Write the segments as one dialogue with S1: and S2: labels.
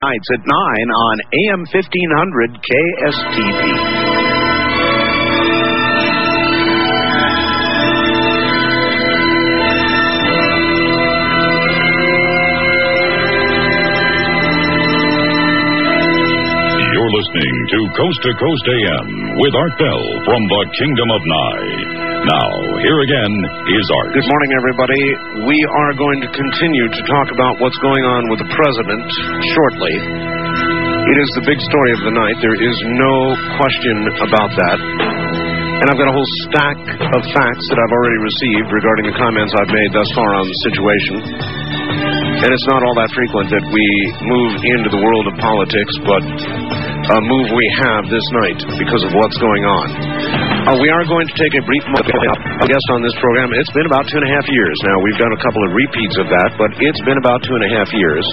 S1: Nights at 9 on AM 1500 KSTP.
S2: Listening to Coast AM with Art Bell from the Kingdom of Nye. Now, here again is Art.
S1: Good morning, everybody. We are going to continue to talk about what's going on with the president shortly. It is the big story of the night. There is no question about that. And I've got a whole stack of facts that I've already received regarding the comments I've made thus far on the situation. And it's not all that frequent that we move into the world of politics, but a move we have this night because of what's going on. We are going to take a brief guest on this program. It's been about 2.5 years now. We've done a couple of repeats of that, but it's been about 2.5 years.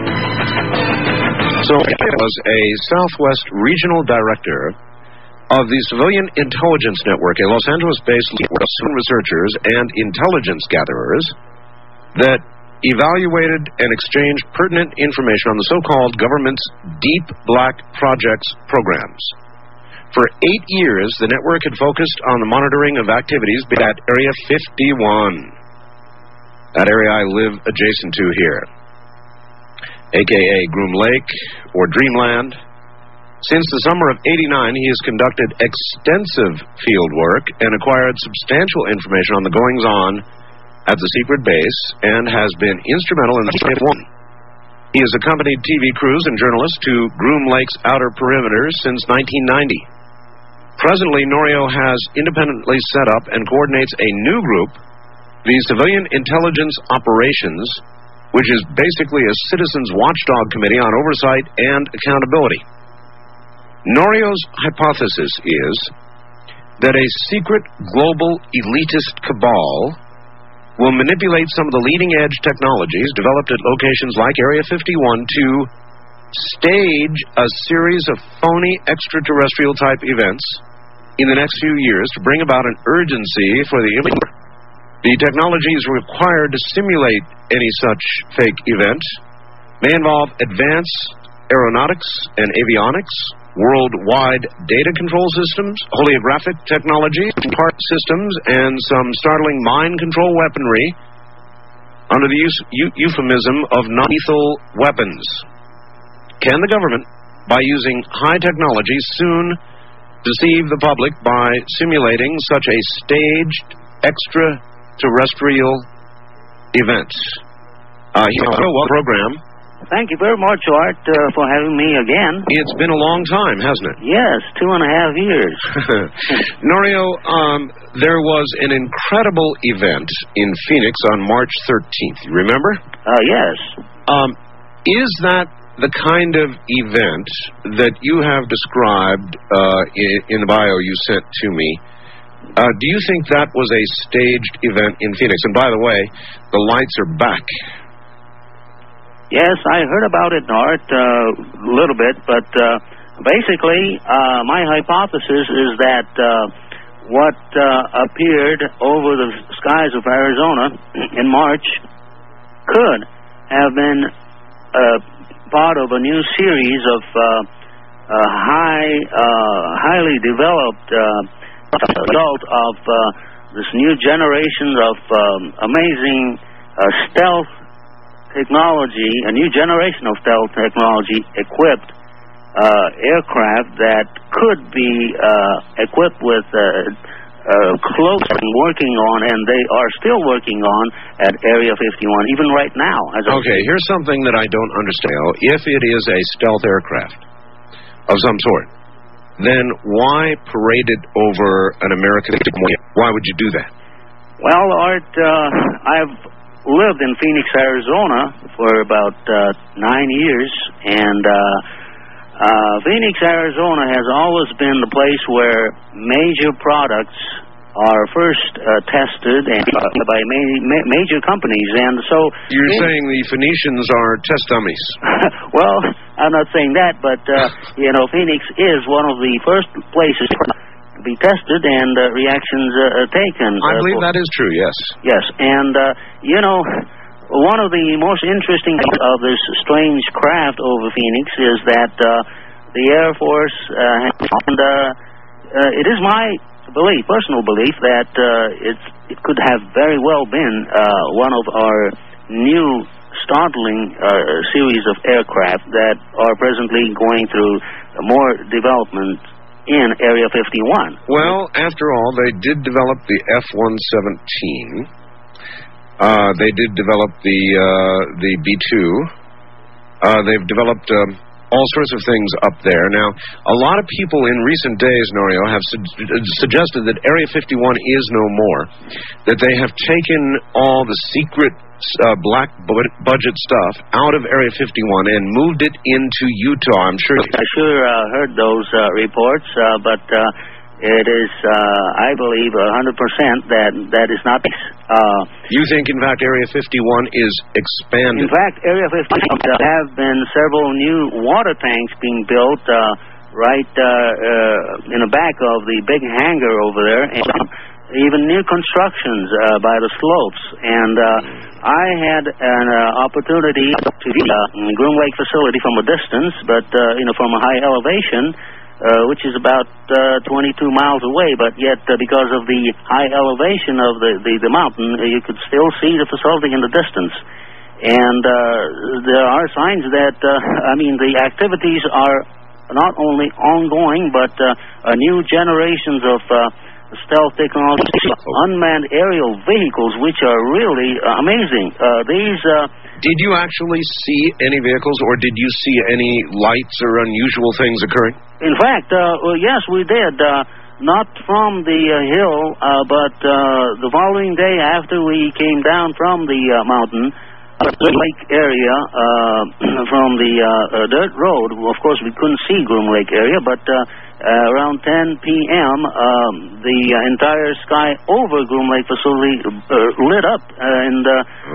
S1: So it was a Southwest Regional Director of the Civilian Intelligence Network, a Los Angeles-based researchers and intelligence gatherers that evaluated and exchanged pertinent information on the so-called government's Deep Black Projects programs. For 8 years, the network had focused on the monitoring of activities at Area 51, that area I live adjacent to here, a.k.a. Groom Lake or Dreamland. Since the summer of '89, he has conducted extensive field work and acquired substantial information on the goings-on at the secret base, and has been instrumental in the one. He has accompanied TV crews and journalists to Groom Lake's outer perimeter since 1990. Presently, Norio has independently set up and coordinates a new group, the Civilian Intelligence Operations, which is basically a citizens watchdog committee on oversight and accountability. Norio's hypothesis is that a secret global elitist cabal will manipulate some of the leading-edge technologies developed at locations like Area 51 to stage a series of phony extraterrestrial-type events in the next few years to bring about an urgency for the image. The technologies required to simulate any such fake event may involve advanced aeronautics and avionics, worldwide data control systems, holographic technology, part systems, and some startling mind control weaponry under the euphemism of non-lethal weapons. Can the government, by using high technology, soon deceive the public by simulating such a staged extraterrestrial event? Program.
S3: Thank you very much, Art, for having me again.
S1: It's been a long time, hasn't it?
S3: Yes, 2.5 years.
S1: Norio, there was an incredible event in Phoenix on March 13th. You remember?
S3: Yes.
S1: Is that the kind of event that you have described in the bio you sent to me? Do you think that was a staged event in Phoenix? And by the way, the lights are back.
S3: Yes, I heard about it, Art, a little bit, but basically, my hypothesis is that what appeared over the skies of Arizona in March could have been part of a new series of highly developed result of this new generation of amazing stealth technology, a new generation of stealth technology equipped aircraft that could be equipped with close and working on, and they are still working on at Area 51, even right now.
S1: Okay, here's something that I don't understand. If it is a stealth aircraft of some sort, then why parade it over an American? Why would you do that?
S3: Well, Art, I've lived in Phoenix, Arizona for about 9 years, and Phoenix, Arizona has always been the place where major products are first tested and by major companies, and so...
S1: You're saying the Phoenicians are test dummies?
S3: Well, I'm not saying that, but, Phoenix is one of the first places to be tested and reactions taken.
S1: I believe that is true, yes.
S3: Yes, and, one of the most interesting things of this strange craft over Phoenix is that the Air Force it is my belief, personal belief, that it could have very well been one of our new startling series of aircraft that are presently going through more development in Area 51.
S1: Well, after all, they did develop the F-117. They did develop the B-2. They've developed all sorts of things up there. Now, a lot of people in recent days, Norio, have suggested that Area 51 is no more, that they have taken all the secret black budget stuff out of Area 51 and moved it into Utah. I'm sure.
S3: I sure heard those reports, but it is, I believe, 100% that is not.
S1: You think, in fact, Area 51 is expanded?
S3: In fact, Area 51 have been several new water tanks being built right in the back of the big hangar over there, and even new constructions by the slopes. And I had an opportunity to see the Groom Lake facility from a distance, but from a high elevation, which is about 22 miles away. But yet, because of the high elevation of the mountain, you could still see the facility in the distance. And there are signs that the activities are not only ongoing, but new generations of stealth technology, unmanned aerial vehicles, which are really amazing.
S1: Did you actually see any vehicles, or did you see any lights or unusual things occurring?
S3: In fact, yes, we did. Not from the hill, but the following day after we came down from the mountain, the lake area, from the dirt road. Of course, we couldn't see Groom Lake area, but around 10 p.m., the entire sky over Groom Lake facility lit up, and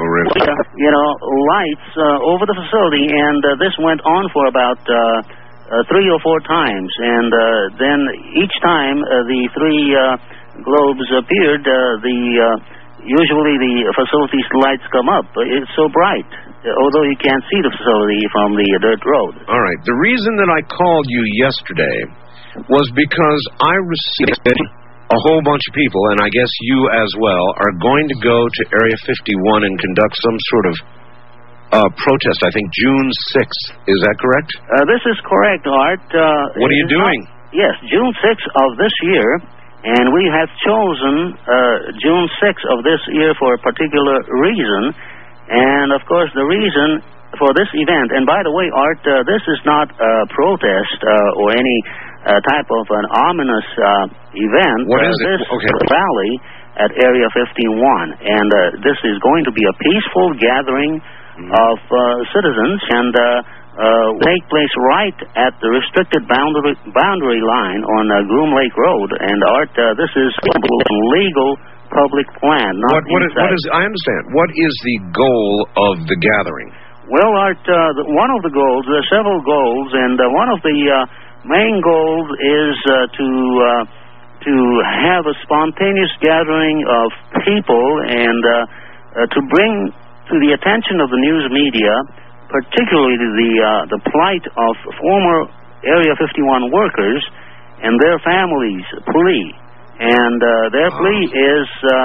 S3: lights over the facility, and this went on for about 3 or 4 times, and then each time the 3 globes appeared, usually the facility's lights come up. It's so bright, although you can't see the facility from the dirt road.
S1: All right. The reason that I called you yesterday was because I received a whole bunch of people, and I guess you as well, are going to go to Area 51 and conduct some sort of protest, I think June 6th. Is that correct?
S3: This is correct, Art.
S1: What are you doing?
S3: Yes, June 6th of this year, and we have chosen June 6th of this year for a particular reason, and of course the reason for this event, and by the way, Art, this is not a protest or any type of an ominous event.
S1: What is it?
S3: This rally at Area 51, and this is going to be a peaceful gathering of citizens, and take place right at the restricted boundary line on Groom Lake Road. And Art, this is legal public land, not
S1: what is? I understand. What is the goal of the gathering?
S3: Well, Art, one of the goals, there are several goals, and one of the main goals is to have a spontaneous gathering of people, and to bring to the attention of the news media, particularly the plight of former Area 51 workers and their families' plea. And their plea is,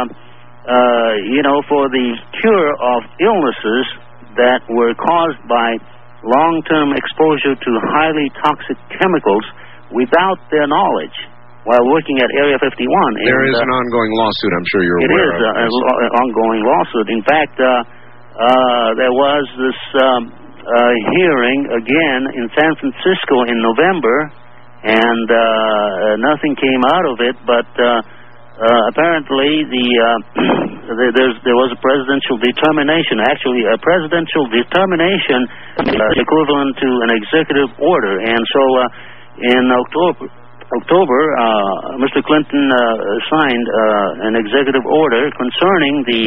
S3: for the cure of illnesses that were caused by long-term exposure to highly toxic chemicals without their knowledge while working at Area 51.
S1: There is an ongoing lawsuit, I'm sure you're aware of.
S3: It is an ongoing lawsuit. In fact, there was this hearing again in San Francisco in November, and nothing came out of it, but apparently there was a presidential determination. Actually, a presidential determination is equivalent to an executive order. And so in October, Mr. Clinton signed an executive order concerning the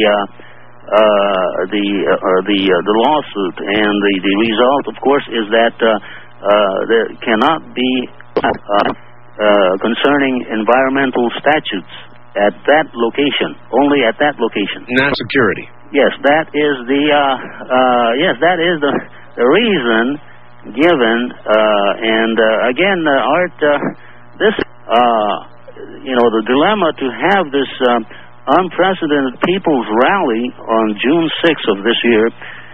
S3: lawsuit, and the result, of course, is that there cannot be concerning environmental statutes at that location, only at that location.
S1: National security.
S3: Yes, that is the reason given, and again, Art, this, the dilemma to have this unprecedented people's rally on June 6th of this year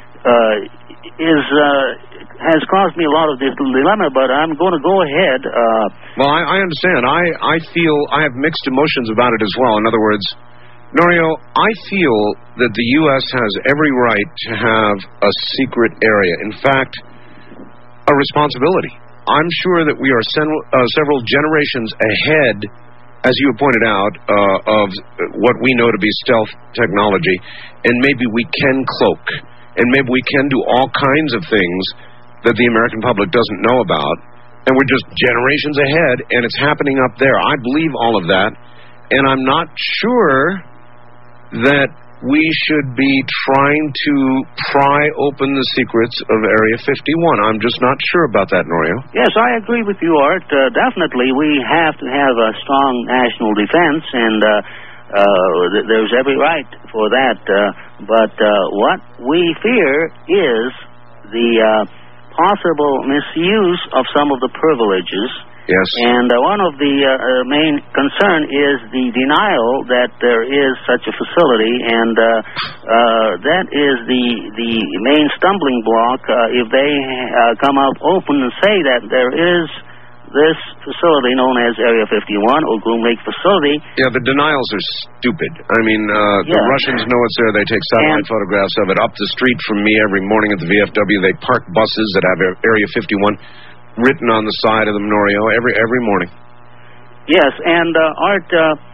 S3: has caused me a lot of dilemma, but I'm going to go ahead.
S1: Well, I understand. I feel I have mixed emotions about it as well. In other words, Norio, I feel that the U.S. has every right to have a secret area. In fact, a responsibility. I'm sure that we are several generations ahead, as you have pointed out, of what we know to be stealth technology, and maybe we can cloak, and maybe we can do all kinds of things that the American public doesn't know about, and we're just generations ahead, and it's happening up there. I believe all of that, and I'm not sure that we should be trying to pry open the secrets of Area 51. I'm just not sure about that, Norio.
S3: Yes, I agree with you, Art. Definitely, we have to have a strong national defense, and there's every right for that. But what we fear is the possible misuse of some of the privileges.
S1: Yes.
S3: And one of the main concern is the denial that there is such a facility, and that is the main stumbling block if they come out open and say that there is this facility known as Area 51 or Groom Lake facility.
S1: Yeah, the denials are stupid. I mean, the Russians know it's there. They take satellite photographs of it. Up the street from me every morning at the VFW, they park buses that have Area 51 written on the side of them, Norio, every morning.
S3: Yes, and Art,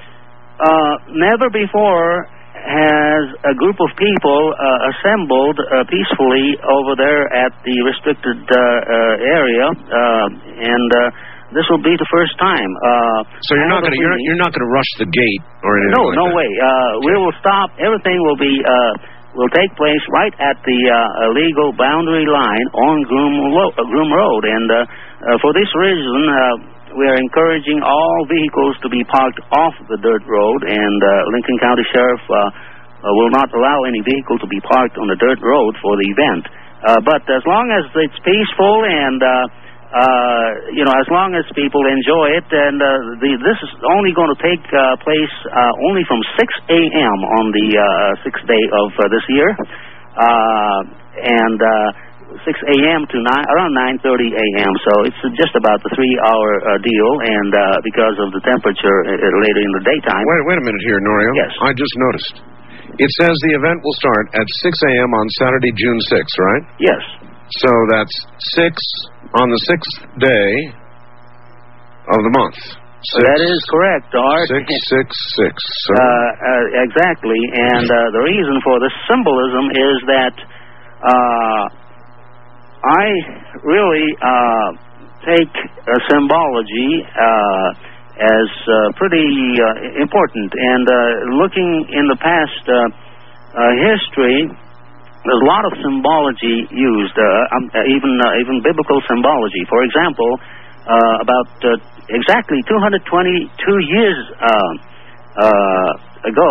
S3: never before has a group of people assembled peacefully over there at the restricted area, and this will be the first time.
S1: So you're not going to rush the gate or anything?
S3: No, no way. We will stop. Everything will be. Will take place right at the legal boundary line on Groom Road. And for this reason, we are encouraging all vehicles to be parked off the dirt road, and Lincoln County Sheriff will not allow any vehicle to be parked on the dirt road for the event. But as long as it's peaceful and as long as people enjoy it, and this is only going to take place only from 6 a.m. on the 6th day of this year, and 6 a.m. to around 9:30 a.m. So it's just about the 3-hour deal, and because of the temperature later in the daytime.
S1: Wait a minute here, Norio.
S3: Yes.
S1: I just noticed. It says the event will start at 6 a.m. on Saturday, June 6th, right?
S3: Yes.
S1: So that's 6 on the 6th day of the month.
S3: That is correct, Art.
S1: 666.
S3: Exactly. And the reason for this symbolism is that I really take symbology as pretty important. And looking in the past history, there's a lot of symbology used, even biblical symbology. For example, about exactly 222 years ago,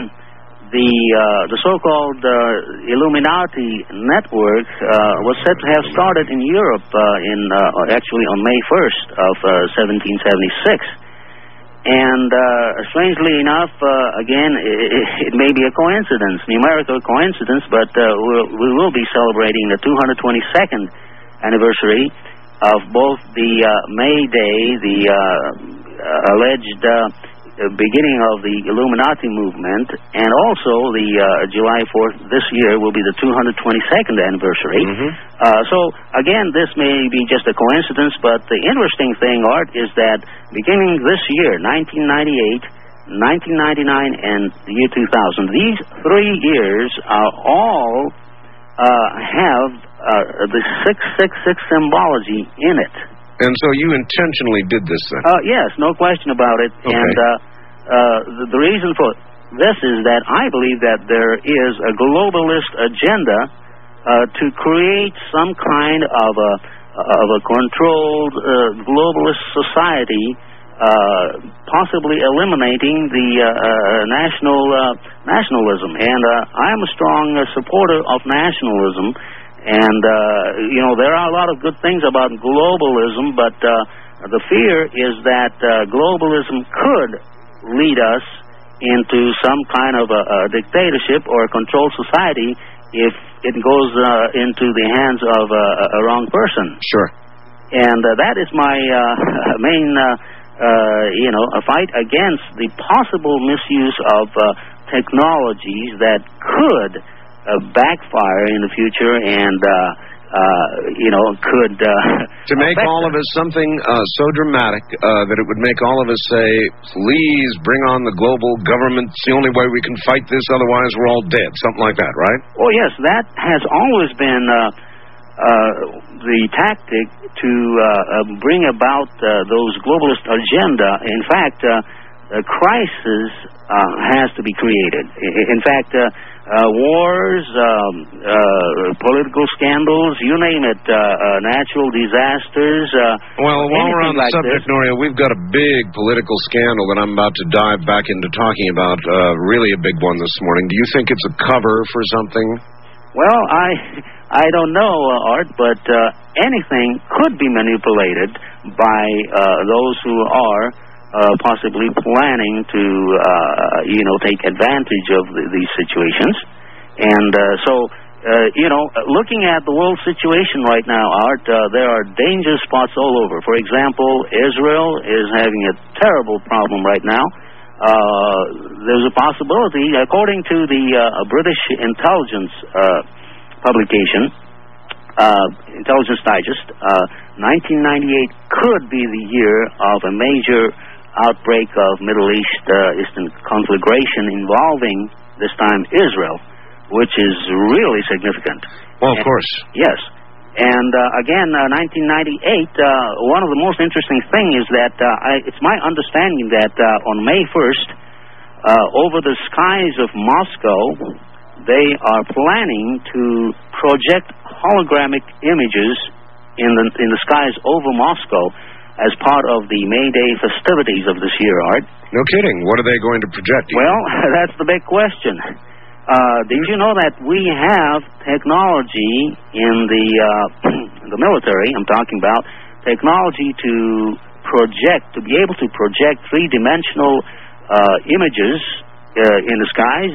S3: the so-called Illuminati network was said to have started in Europe actually on May 1st of 1776. And strangely enough, again, it may be a coincidence, numerical coincidence, but we will be celebrating the 222nd anniversary of both the May Day, the alleged beginning of the Illuminati movement, and also the July 4th this year will be the 222nd anniversary.
S1: Mm-hmm.
S3: So, again, this may be just a coincidence, but the interesting thing, Art, is that beginning this year, 1998, 1999, and the year 2000, these 3 years all have the 666 symbology in it.
S1: And so you intentionally did this then?
S3: Yes, no question about it.
S1: Okay.
S3: And the reason for this is that I believe that there is a globalist agenda to create some kind of a controlled globalist society possibly eliminating the nationalism. And I am a strong supporter of nationalism. And, there are a lot of good things about globalism, but the fear is that globalism could lead us into some kind of a dictatorship or a controlled society if it goes into the hands of a wrong person.
S1: Sure.
S3: And that is my main, a fight against the possible misuse of technologies that could backfire in the future and, could...
S1: to make all of us something so dramatic that it would make all of us say, please bring on the global government. It's the only way we can fight this, otherwise we're all dead. Something like that, right?
S3: Oh, yes, that has always been the tactic to bring about those globalist agenda. In fact, a crisis has to be created. In fact, wars, political scandals, you name it, natural disasters.
S1: Well, while we're on the subject, Norio, we've got a big political scandal that I'm about to dive back into talking about, really a big one this morning. Do you think it's a cover for something?
S3: Well, I don't know, Art, but anything could be manipulated by those who are possibly planning to, take advantage of these situations. And looking at the world situation right now, Art, there are danger spots all over. For example, Israel is having a terrible problem right now. There's a possibility, according to the British intelligence publication, Intelligence Digest, 1998 could be the year of a major outbreak of Middle Eastern conflagration involving, this time, Israel, which is really significant.
S1: Well, of course.
S3: Yes. And again, 1998, one of the most interesting things is that it's my understanding that on May 1st, over the skies of Moscow, they are planning to project hologramic images in the skies over Moscow as part of the May Day festivities of this year, Art.
S1: No kidding. What are they going to project?
S3: Well, that's the big question. Did you know that we have technology in the military, I'm talking about, technology to be able to project three-dimensional images in the skies,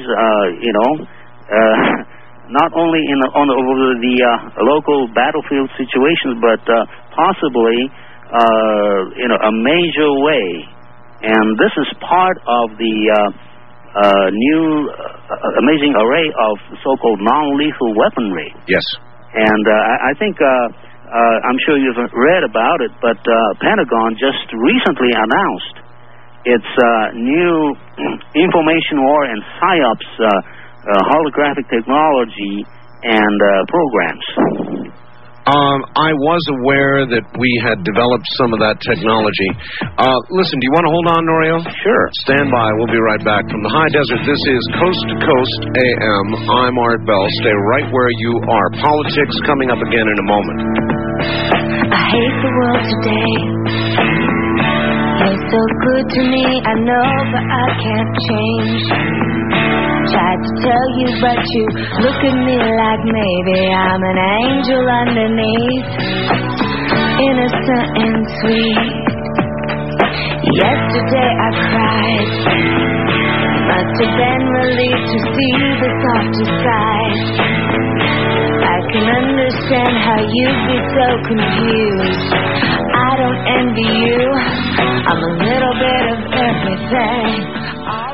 S3: not only over the local battlefield situations, but possibly in a major way. And this is part of the new amazing array of so-called non-lethal weaponry.
S1: Yes.
S3: And I think, I'm sure you've read about it, but Pentagon just recently announced its new information war and PSYOPs holographic technology and programs.
S1: I was aware that we had developed some of that technology. Listen, do you want to hold on, Norio?
S3: Sure.
S1: Stand by. We'll be right back. From the high desert, this is Coast to Coast AM. I'm Art Bell. Stay right where you are. Politics coming up again in a moment.
S4: I hate the world today. You're so good to me, I know, but I can't change. Tried to tell you, but you look at me like maybe I'm an angel underneath, innocent and sweet. Yesterday I cried, must have been relieved to see the softer side. I can understand how you'd be so confused. I don't envy you, I'm a little bit of everything.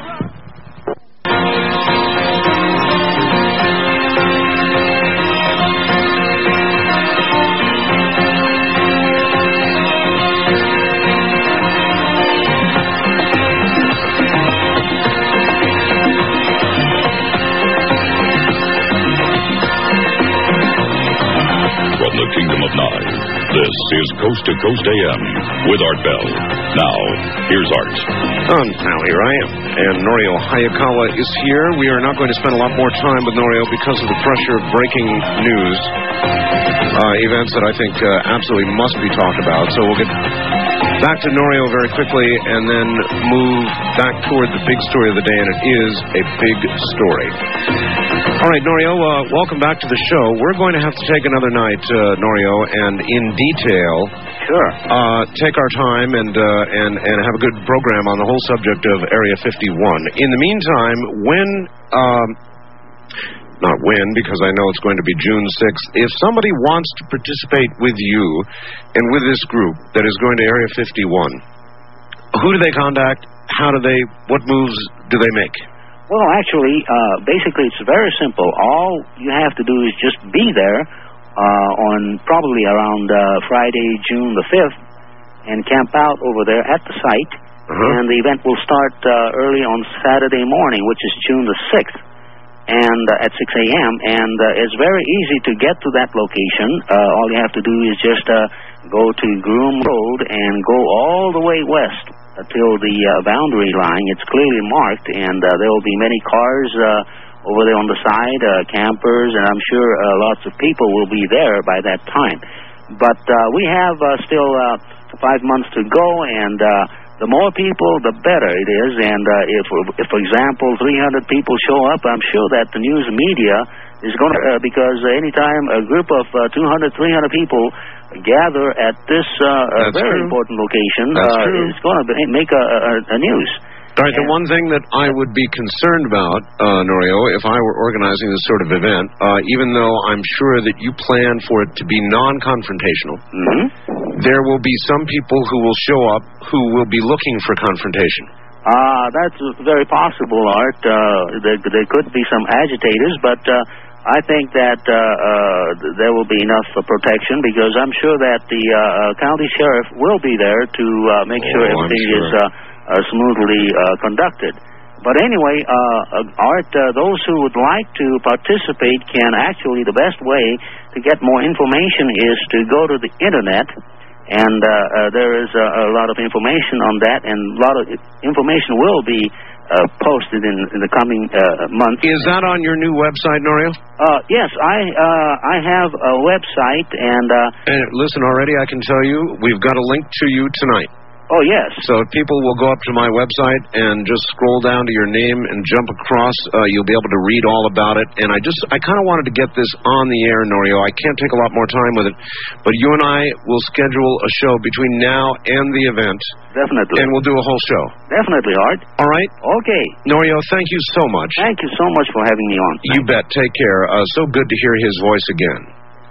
S2: From the Kingdom of Nye, this is Coast to Coast AM with Art Bell. Now, here's Art.
S1: Now here I am, and Norio Hayakawa is here. We are not going to spend a lot more time with Norio because of the pressure of breaking news, events that I think absolutely must be talked about. So we'll get Back to Norio very quickly, and then move back toward the big story of the day, and it is a big story. All right, Norio, welcome back to the show. We're going to have to take another night, Norio, and in detail, take our time and have a good program on the whole subject of Area 51. In the meantime, not when, because I know it's going to be June 6th. If somebody wants to participate with you and with this group that is going to Area 51, who do they contact? What moves do they make?
S3: Well, actually, basically it's very simple. All you have to do is just be there on probably around Friday, June the 5th, and camp out over there at the site. And the event will start early on Saturday morning, which is June the 6th. And at 6 a.m., and it's very easy to get to that location. All you have to do is just go to Groom Road and go all the way west till the boundary line. It's clearly marked, and there will be many cars over there on the side, campers, and I'm sure lots of people will be there by that time. But we have still 5 months to go, and the more people, the better it is. And if, for example, 300 people show up, I'm sure that the news media is going to, because anytime a group of 200, 300 people gather at this very important location, it's going to make a news.
S1: All right, the one thing that I would be concerned about, Norio, if I were organizing this sort of event, even though I'm sure that you plan for it to be non-confrontational, there will be some people who will show up who will be looking for confrontation.
S3: That's very possible, Art. There could be some agitators, but I think that there will be enough protection, because I'm sure that the county sheriff will be there to make sure everything is smoothly conducted. But anyway, Art, those who would like to participate can actually, the best way to get more information is to go to the Internet, and there is a lot of information on that, and a lot of information will be posted in the coming months.
S1: Is that on your new website, Norio?
S3: Yes, I have a website, and
S1: listen, already I can tell you, we've got a link to you tonight.
S3: Oh, yes.
S1: So if people will go up to my website and just scroll down to your name and jump across, you'll be able to read all about it. And I kind of wanted to get this on the air, Norio. I can't take a lot more time with it. But you and I will schedule a show between now and the event.
S3: Definitely.
S1: And we'll do a whole show.
S3: Definitely, Art.
S1: All right?
S3: Okay.
S1: Norio, thank you so much.
S3: Thank you so much for having me on.
S1: You bet. Take care. So good to hear his voice again.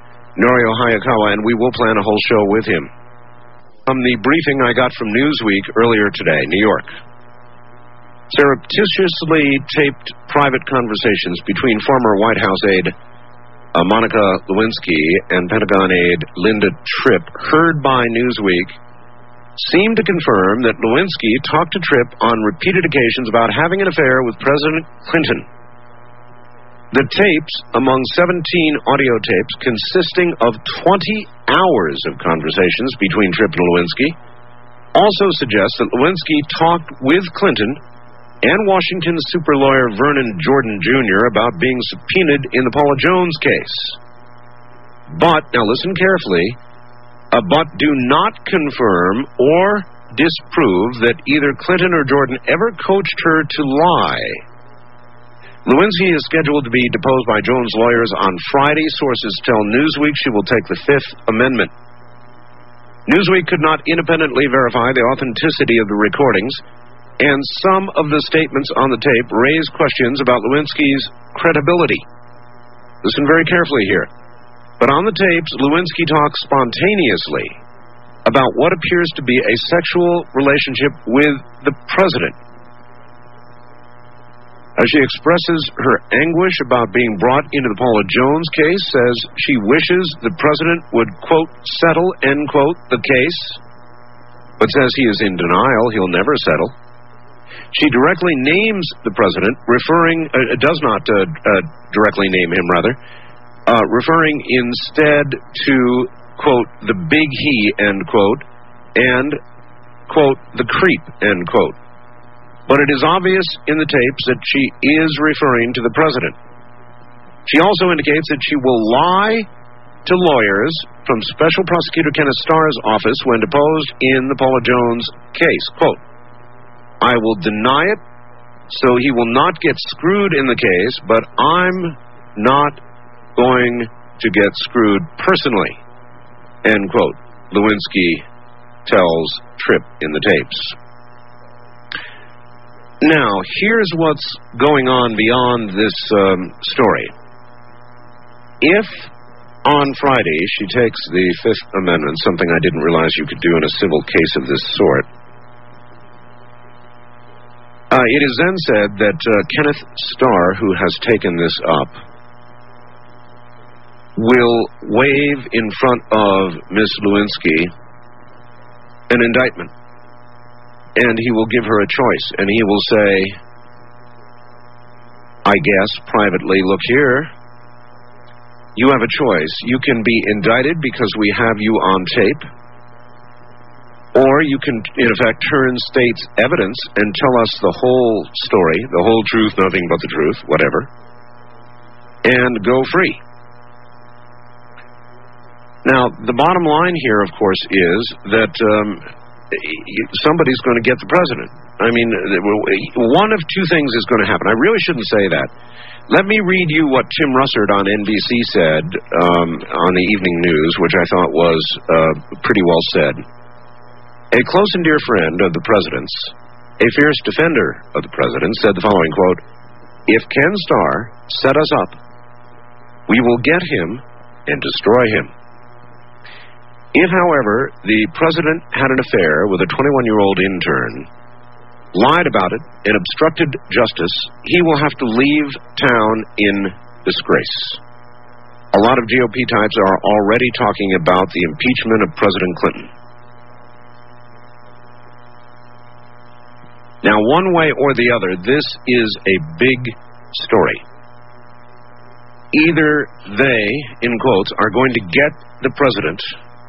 S1: Norio Hayakawa, and we will plan a whole show with him. From the briefing I got from Newsweek earlier today, New York. Surreptitiously taped private conversations between former White House aide Monica Lewinsky and Pentagon aide Linda Tripp, heard by Newsweek, seem to confirm that Lewinsky talked to Tripp on repeated occasions about having an affair with President Clinton. The tapes, among 17 audio tapes consisting of 20 hours of conversations between Tripp and Lewinsky, also suggest that Lewinsky talked with Clinton and Washington super lawyer Vernon Jordan Jr. about being subpoenaed in the Paula Jones case. But, now listen carefully, but do not confirm or disprove that either Clinton or Jordan ever coached her to lie. Lewinsky is scheduled to be deposed by Jones' lawyers on Friday. Sources tell Newsweek she will take the Fifth Amendment. Newsweek could not independently verify the authenticity of the recordings, and some of the statements on the tape raise questions about Lewinsky's credibility. Listen very carefully here. But on the tapes, Lewinsky talks spontaneously about what appears to be a sexual relationship with the president. As she expresses her anguish about being brought into the Paula Jones case, says she wishes the president would, quote, settle, end quote, the case, but says he is in denial, he'll never settle. She directly names the president, does not directly name him, referring instead to, quote, the big he, end quote, and, quote, the creep, end quote. But it is obvious in the tapes that she is referring to the president. She also indicates that she will lie to lawyers from Special Prosecutor Kenneth Starr's office when deposed in the Paula Jones case. Quote, I will deny it so he will not get screwed in the case, but I'm not going to get screwed personally. End quote. Lewinsky tells Tripp in the tapes. Now, here's what's going on beyond this story. If on Friday she takes the Fifth Amendment, something I didn't realize you could do in a civil case of this sort, it is then said that Kenneth Starr, who has taken this up, will wave in front of Miss Lewinsky an indictment. And he will give her a choice. And he will say, I guess, privately, look here, you have a choice. You can be indicted because we have you on tape, or you can, in effect, turn state's evidence and tell us the whole story, the whole truth, nothing but the truth, whatever, and go free. Now, the bottom line here, of course, is that somebody's going to get the president. I mean, one of two things is going to happen. I really shouldn't say that. Let me read you what Tim Russert on NBC said on the evening news, which I thought was pretty well said. A close and dear friend of the president's, a fierce defender of the president, said the following, quote, if Ken Starr set us up, we will get him and destroy him. If, however, the president had an affair with a 21-year-old intern, lied about it, and obstructed justice, he will have to leave town in disgrace. A lot of GOP types are already talking about the impeachment of President Clinton. Now, one way or the other, this is a big story. Either they, in quotes, are going to get the president,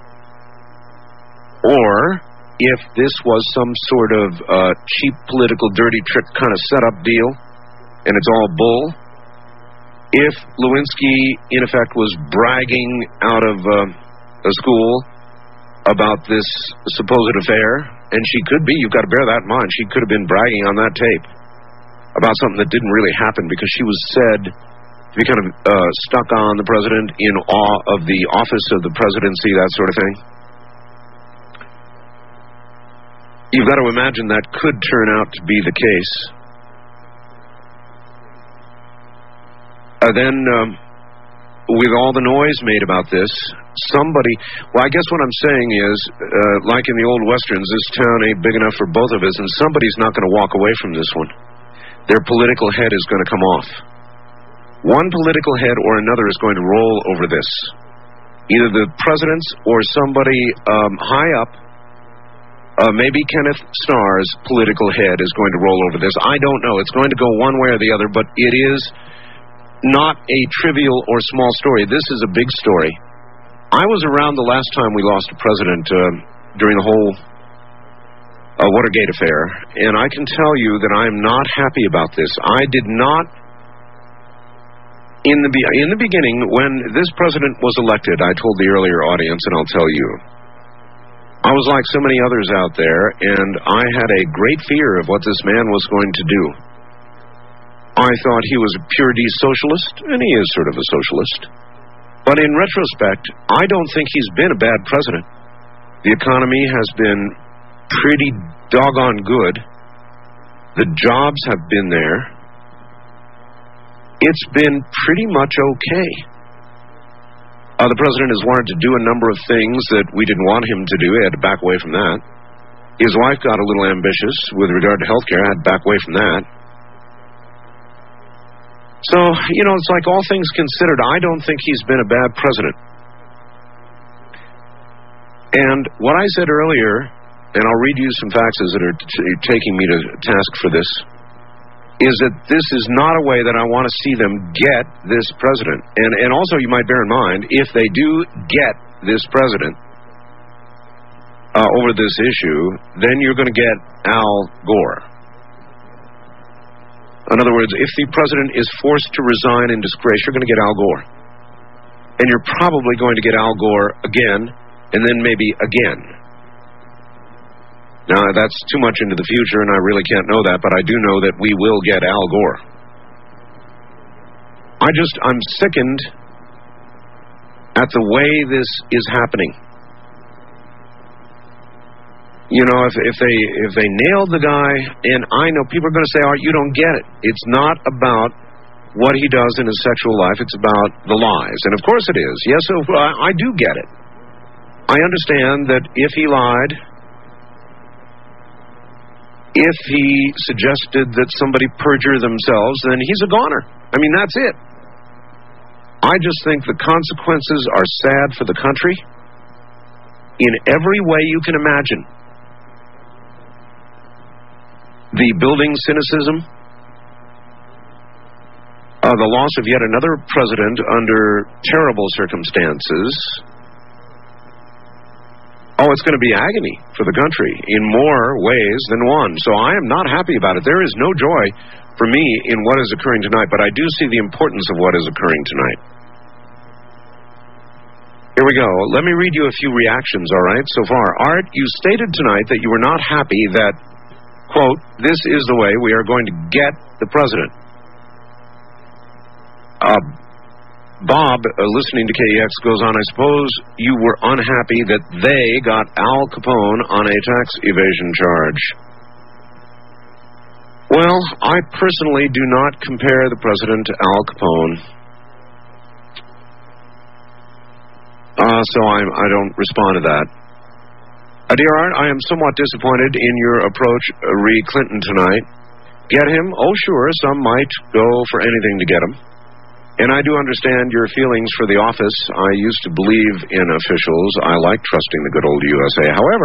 S1: or if this was some sort of cheap political dirty trick kind of setup deal, and it's all bull, if Lewinsky, in effect, was bragging out of a school about this supposed affair, and she could be, you've got to bear that in mind, she could have been bragging on that tape about something that didn't really happen because she was said to be kind of stuck on the president, in awe of the office of the presidency, that sort of thing. You've got to imagine that could turn out to be the case. Then, with all the noise made about this, well, I guess what I'm saying is, like in the old westerns, this town ain't big enough for both of us, and somebody's not going to walk away from this one. Their political head is going to come off. One political head or another is going to roll over this. Either the president's or somebody high up, maybe Kenneth Starr's political head is going to roll over this. I don't know. It's going to go one way or the other, but it is not a trivial or small story. This is a big story. I was around the last time we lost a president during the whole Watergate affair, and I can tell you that I'm not happy about this. I did not, in the beginning, when this president was elected, I told the earlier audience, and I'll tell you, I was like so many others out there, and I had a great fear of what this man was going to do. I thought he was a pure D socialist, and he is sort of a socialist. But in retrospect, I don't think he's been a bad president. The economy has been pretty doggone good. The jobs have been there. It's been pretty much okay. The president has wanted to do a number of things that we didn't want him to do. He had to back away from that. His wife got a little ambitious with regard to health care. Had to back away from that. So, you know, it's like all things considered, I don't think he's been a bad president. And what I said earlier, and I'll read you some faxes that are taking me to task for this, is that this is not a way that I want to see them get this president. And also, you might bear in mind, if they do get this president over this issue, then you're going to get Al Gore. In other words, if the president is forced to resign in disgrace, you're going to get Al Gore. and you're probably going to get Al Gore again, and then maybe again. Now, that's too much into the future, and I really can't know that, but I do know that we will get Al Gore. I'm sickened at the way this is happening. You know, if they nailed the guy, and I know people are going to say, you don't get it. It's not about what he does in his sexual life. It's about the lies. And of course it is. Yes, I do get it. I understand that if he lied, if he suggested that somebody perjure themselves, then he's a goner. I mean, that's it. I just think the consequences are sad for the country in every way you can imagine. The building cynicism, the loss of yet another president under terrible circumstances. It's going to be agony for the country in more ways than one. So I am not happy about it. There is no joy for me in what is occurring tonight, but I do see the importance of what is occurring tonight. Here we go. Let me read you a few reactions, all right, so far. Art, you stated tonight that you were not happy that, quote, this is the way we are going to get the president. Bob, listening to KEX, goes on, I suppose you were unhappy that they got Al Capone on a tax evasion charge. Well, I personally do not compare the president to Al Capone. So I don't respond to that. Dear Art, I am somewhat disappointed in your approach re Clinton tonight. Get him? Oh, sure, some might go for anything to get him. And I do understand your feelings for the office. I used to believe in officials. I like trusting the good old USA. However,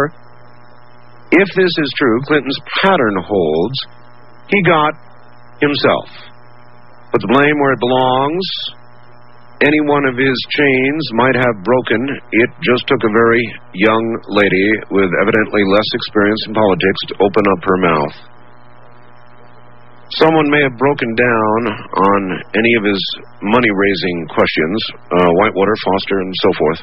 S1: if this is true, Clinton's pattern holds. He got himself. Put the blame where it belongs. Any one of his chains might have broken. It just took a very young lady with evidently less experience in politics to open up her mouth. Someone may have broken down on any of his money-raising questions, Whitewater, Foster, and so forth.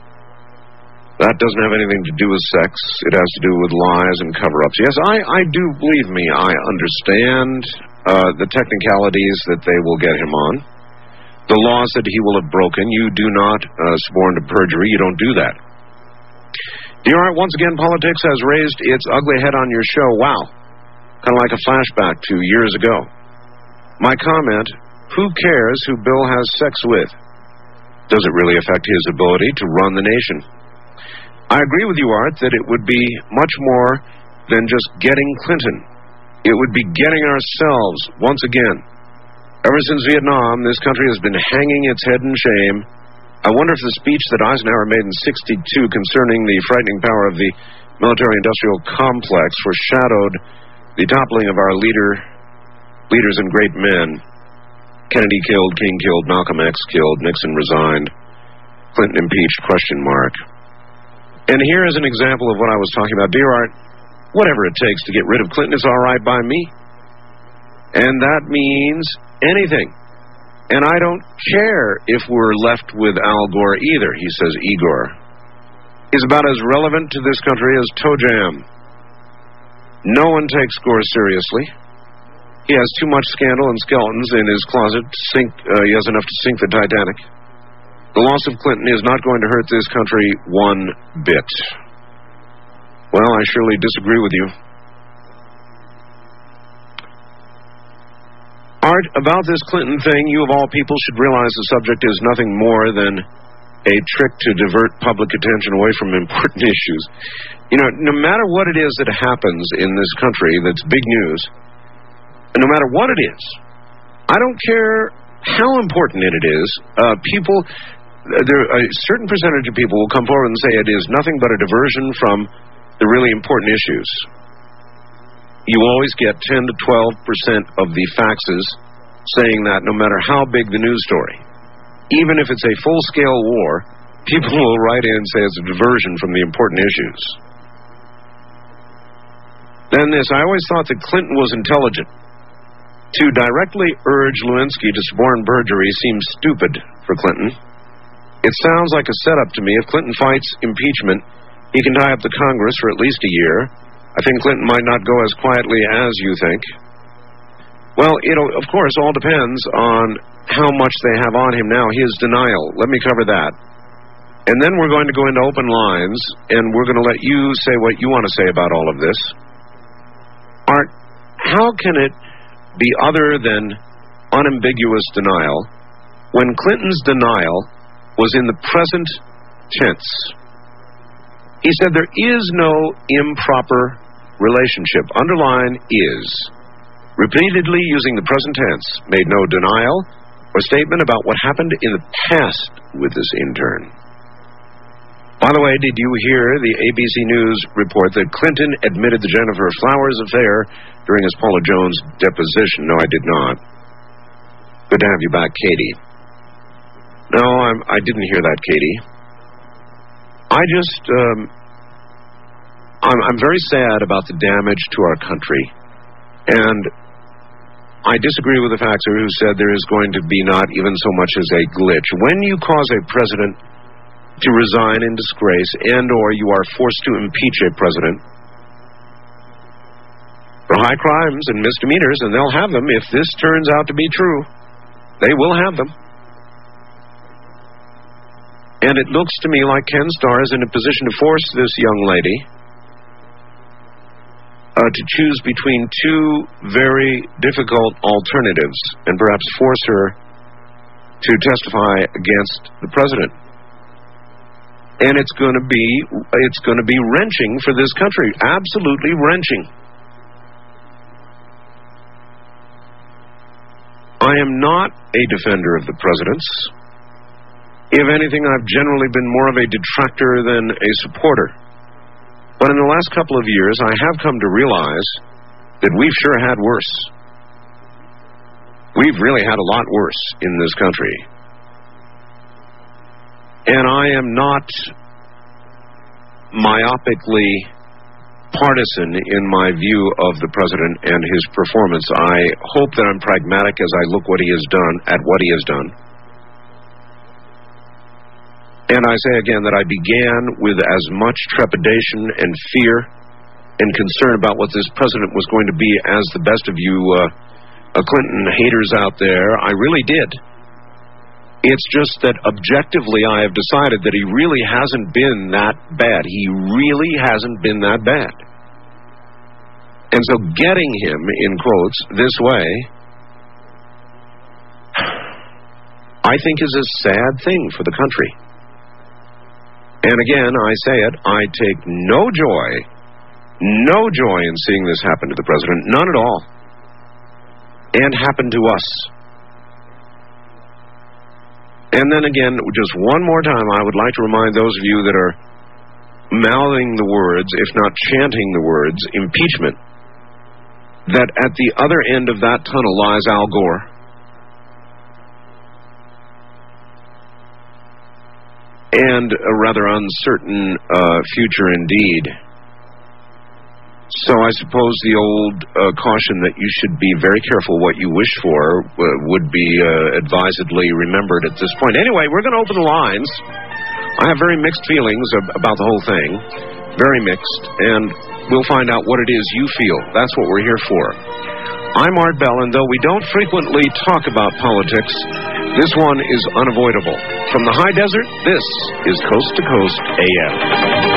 S1: That doesn't have anything to do with sex. It has to do with lies and cover-ups. Yes, I do, believe me, I understand the technicalities that they will get him on. The laws that he will have broken. You do not suborn to perjury. You don't do that. Dear Art, once again, politics has raised its ugly head on your show. Wow. Kind of like a flashback to years ago. My comment, who cares who Bill has sex with? Does it really affect his ability to run the nation? I agree with you, Art, that it would be much more than just getting Clinton. It would be getting ourselves, once again. Ever since Vietnam, this country has been hanging its head in shame. I wonder if the speech that Eisenhower made in '62 concerning the frightening power of the military-industrial complex foreshadowed the toppling of our leaders and great men. Kennedy killed, King killed, Malcolm X killed, Nixon resigned, Clinton impeached, ? And here is an example of what I was talking about. Dear Art, whatever it takes to get rid of Clinton is all right by me. And that means anything. And I don't care if we're left with Al Gore either, he says Igor. He's about as relevant to this country as Toe Jam. No one takes Gore seriously. He has too much scandal and skeletons in his closet to sink. He has enough to sink the Titanic. The loss of Clinton is not going to hurt this country one bit. Well, I surely disagree with you. Art, about this Clinton thing, you of all people should realize the subject is nothing more than a trick to divert public attention away from important issues. You know, no matter what it is that happens in this country that's big news, no matter what it is, I don't care how important it is, a certain percentage of people will come forward and say it is nothing but a diversion from the really important issues. You always get 10 to 12% of the faxes saying that no matter how big the news story. Even if it's a full-scale war, people will write in and say it's a diversion from the important issues. Then this, I always thought that Clinton was intelligent. To directly urge Lewinsky to suborn perjury seems stupid for Clinton. It sounds like a setup to me. If Clinton fights impeachment, he can tie up the Congress for at least a year. I think Clinton might not go as quietly as you think. Well, it, of course, all depends on how much they have on him now. His denial. Let me cover that. And then we're going to go into open lines, and we're going to let you say what you want to say about all of this. Art, how can it be other than unambiguous denial when Clinton's denial was in the present tense? He said there is no improper relationship. Underline is. Repeatedly using the present tense, made no denial or statement about what happened in the past with this intern. By the way, did you hear the ABC News report that Clinton admitted the Jennifer Flowers affair during his Paula Jones deposition? No, I did not. Good to have you back, Katie. No, I didn't hear that, Katie. I'm very sad about the damage to our country, and I disagree with the faxer who said there is going to be not even so much as a glitch. When you cause a president to resign in disgrace and or you are forced to impeach a president for high crimes and misdemeanors, and they'll have them if this turns out to be true. They will have them. And it looks to me like Ken Starr is in a position to force this young lady to choose between two very difficult alternatives and perhaps force her to testify against the president. And it's going to be wrenching for this country, absolutely wrenching. I am not a defender of the presidents. If anything, I've generally been more of a detractor than a supporter. But in the last couple of years, I have come to realize that we've sure had worse. We've really had a lot worse in this country. And I am not myopically partisan in my view of the president and his performance. I hope that I'm pragmatic as I look what he has done, at what he has done. And I say again that I began with as much trepidation and fear and concern about what this president was going to be as the best of you Clinton haters out there. I really did. It's just that objectively I have decided that he really hasn't been that bad. He really hasn't been that bad. And so getting him, in quotes, this way, I think is a sad thing for the country. And again, I say it, I take no joy in seeing this happen to the president. None at all. And happen to us. And then again, just one more time, I would like to remind those of you that are mouthing the words, if not chanting the words, impeachment, that at the other end of that tunnel lies Al Gore. And a rather uncertain future indeed. So I suppose the old caution that you should be very careful what you wish for would be advisedly remembered at this point. Anyway, we're going to open the lines. I have very mixed feelings about the whole thing. Very mixed. And we'll find out what it is you feel. That's what we're here for. I'm Art Bell, and though we don't frequently talk about politics, this one is unavoidable. From the high desert, this is Coast to Coast AM.